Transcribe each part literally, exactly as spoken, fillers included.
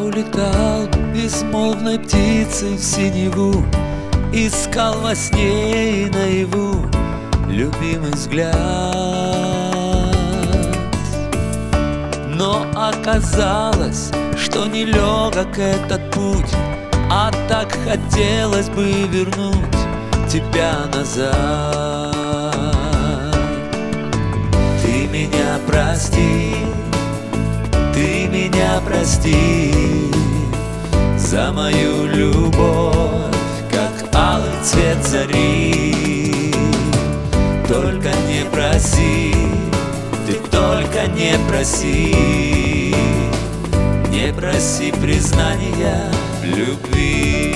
улетал безмолвной птицей в синеву, искал во сне и наяву любимый взгляд. Но оказалось, что нелегок этот путь, а так хотелось бы вернуть тебя назад. Ты меня прости, ты меня прости за мою любовь, как алый цвет зари. Только не проси, ты только не проси, не проси признания в любви.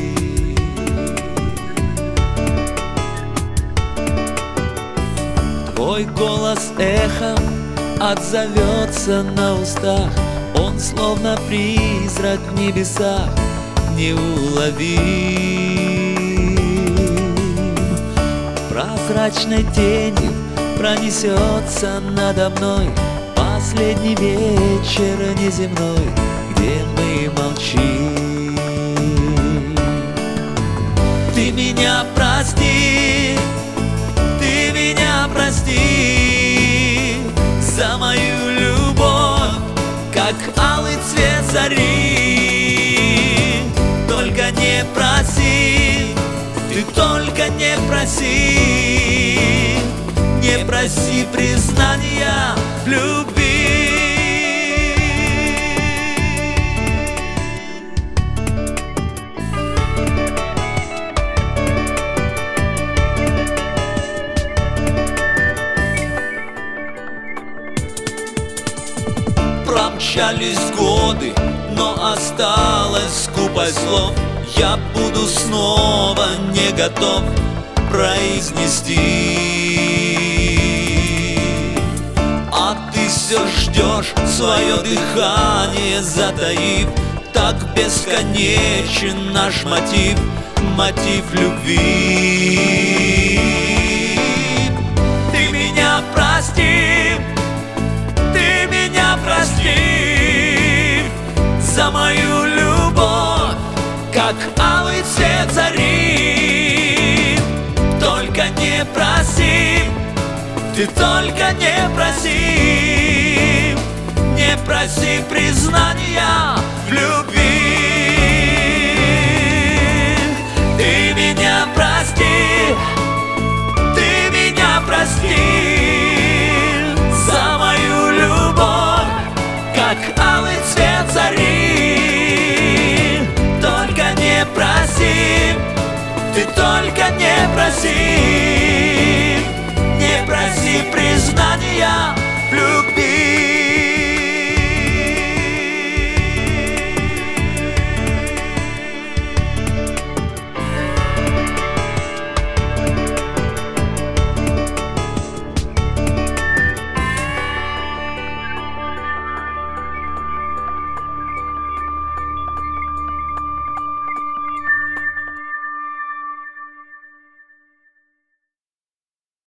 Твой голос эхом отзовется на устах, он словно призрак в небесах, неуловим. Прозрачной тенью пронесется надо мной последний вечер неземной, где мы молчим. Ты меня прости, ты меня прости за мою любовь, как алый цвет зари. Только не проси, ты только не проси, не проси признания в любви. Промчались годы, но осталась скупость слов. Я буду снова не готов произнести, а ты все ждешь, свое дыхание затаив. Так бесконечен наш мотив, мотив любви. Ты меня прости, ты меня прости за мою любовь, как алый цвет зари. Только не проси, ты только не проси, не проси признания в любви. Ты меня прости, ты меня прости за мою любовь, как алый цвет зари. Только не проси, ты только не проси, не проси признания в любви.